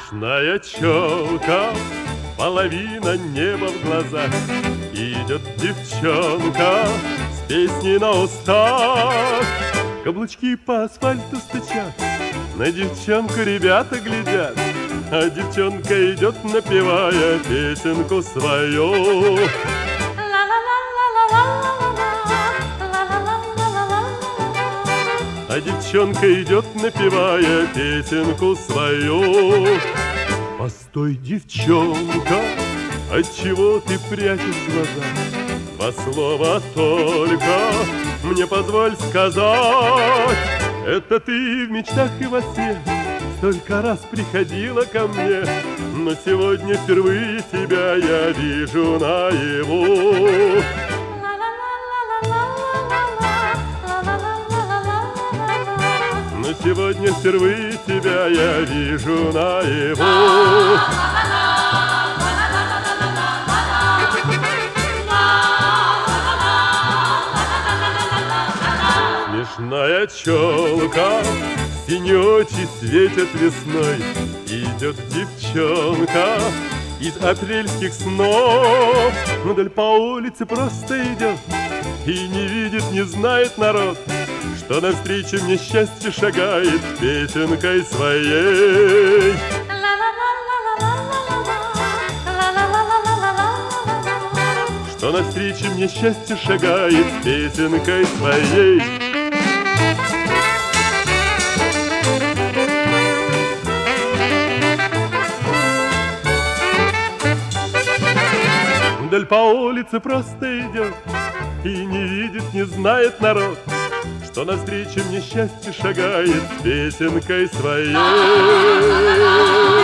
Смешная челка, половина неба в глазах. Идет девчонка с песней на устах. Каблучки по асфальту стучат, на девчонку ребята глядят, а девчонка идет, напевая песенку свою. А девчонка идет, напевая песенку свою. Постой, девчонка, отчего ты прячешь глаза? Два слова только мне позволь сказать. Это ты в мечтах и во сне столько раз приходила ко мне, но сегодня впервые тебя я вижу наяву. Но сегодня впервые тебя я вижу наяву. Смешная челка, синие очи светят весной. Идет девчонка из апрельских снов, но вдаль по улице просто идет и не видит, не знает народ, что навстречу мне счастье шагает песенкой своей. Что навстречу мне счастье шагает песенкой своей. Вдаль по улице просто идет и не видит, не знает народ, что навстречу мне счастье шагает песенкой своей.